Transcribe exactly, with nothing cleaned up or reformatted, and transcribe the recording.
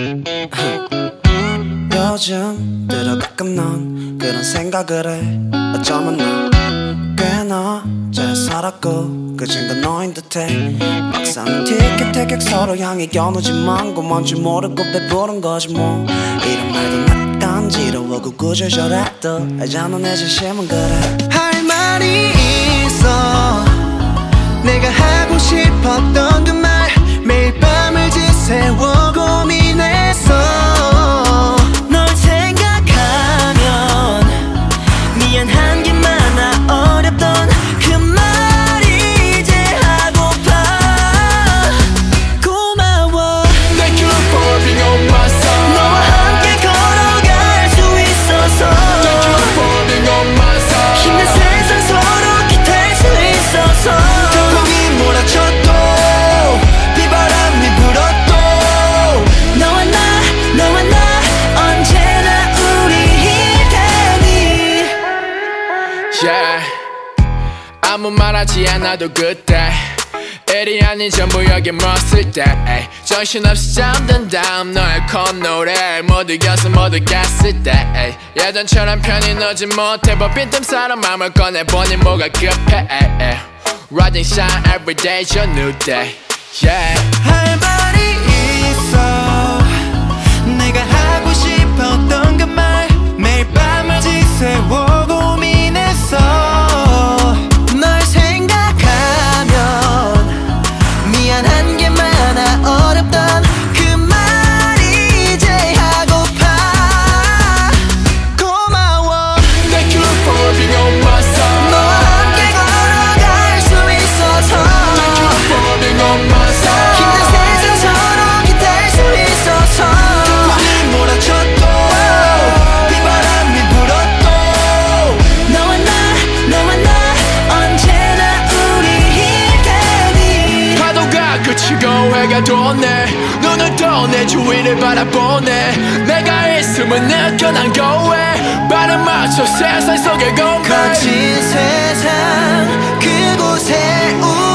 요즘 들어 가끔 넌 그런 생각을 해. 어쩌면 난 꽤나 잘 살았고 그진 건 너인 듯해. 막상 티켓태격 서로 향해 겨누지만 그 뭔지 모르고 배부른 거지 뭐. 이런 말도 낯간지러워 구구절절해도 알잖아 내 진심은 그래. 할 말이 있어. 내가 하고 싶었던 그 말 매일 밤을 지새워 고민했어. 널 생각하면 미안한 게 많아. 어렵던 그 말이 이제 하고파. 고마워. Thank you for being on my side. 너와 함께 걸어갈 수 있어서. Thank you for being on my side. 힘든 세상 서로 깃할 수 있어서. 태풍이 몰아쳐도 비바람이 불어도 너와 나 너와 나 언제나 우리일 테니. Yeah. 아무 말하지 않아도 그때 일이 아닌 전부 여기 멎을 때 에이. 정신없이 잠든 다음 너의 콧노래 모두 연습 모두 깼을 때 에이. 예전처럼 편히 너지 못해 뭐 빈틈사람 마음을 꺼내보니 뭐가 급해 에이. Riding shine every day your new day. Yeah. 할 말이 있어. 내가 하고 싶었던 그 말 매일 밤을 지새워 고민했어. 널 생각하면 미안한 게 많아. 어렵던 그 말이 이제 하고파. 고마워. Thank you for being on my side. 너와 함께 걸어갈 수 있어서. Thank you for being on my side. 힘든 세상 서로 깃할 수 있어서. 태풍이 몰아쳐도 비바람이 불어도 너와 나 너와 나 언제나 우리일 테니. 파도가 그치고 해가 도네. 눈을 떠 내 주위를 바라보네. 내가 있음을 느껴 난 고해. 발을 맞춰 세상 속에 공해. 거친 세상 그곳에